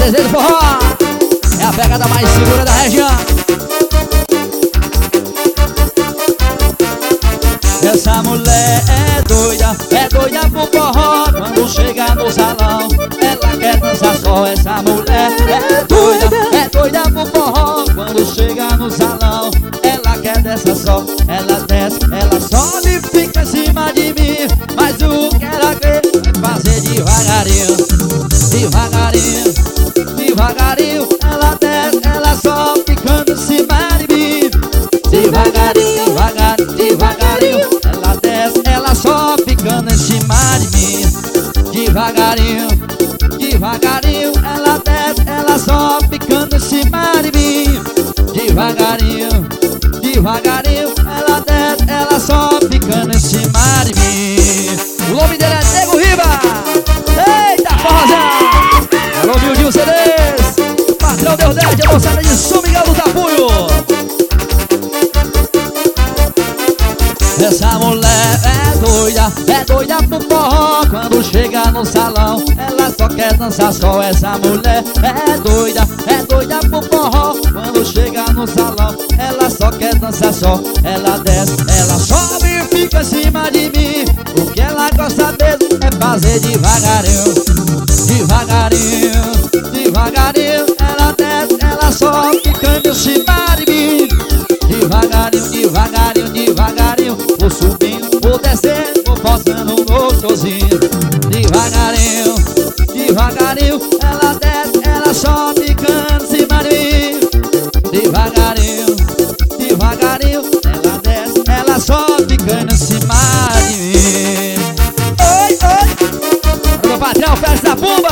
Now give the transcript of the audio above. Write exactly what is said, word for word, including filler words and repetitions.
desejo do forró. É a pegada mais segura da região. Essa mulher é doida, é doida pro forró. Quando chega no salão, ela quer dançar só. Essa mulher é doida, é doida pro forró. Quando chega no salão, ela quer dançar só. Ela desce, ela sobe e fica em cima de mim. Mas o que ela quer é fazer devagarinho, devagarinho, devagarinho. Ela desce, ela sobe, ficando em cima de mim. Devagarinho, devagarinho, devagarinho. Ela desce, ela sobe, ficando em cima de mim. Devagarinho, devagarinho. Ela desce, ela sobe, ficando em cima de mim. Devagarinho, devagarinho. Ela desce, ela sobe, ficando em cima de mim. O nome dele é Nego Riba. Eita, forrozão! Alô, Mildinho C Ds, patrão Deus dez, a moçada de São Miguel do Tapuio. Essa mulher é doida, é doida pro forró. Quando chega no salão, ela só quer dançar só. Essa mulher é doida, é doida pro forró. Quando chega no salão, ela só quer dançar só. Ela desce, ela sobe e fica em cima de mim. O que ela gosta mesmo é fazer devagarinho, devagarinho, devagarinho. Ela desce, ela sobe, ficando em cima de mim. Devagarinho, devagarinho, devagarinho. Vou subindo, vou descendo, vou forçando gostosinho. Devagarinho, devagarinho. Ela desce, ela sobe, ficando em cima de mim. Devagarinho, devagarinho. Ela desce, ela sobe, ficando em cima de mim. Oi, oi. Meu patrão, festa da Pumba.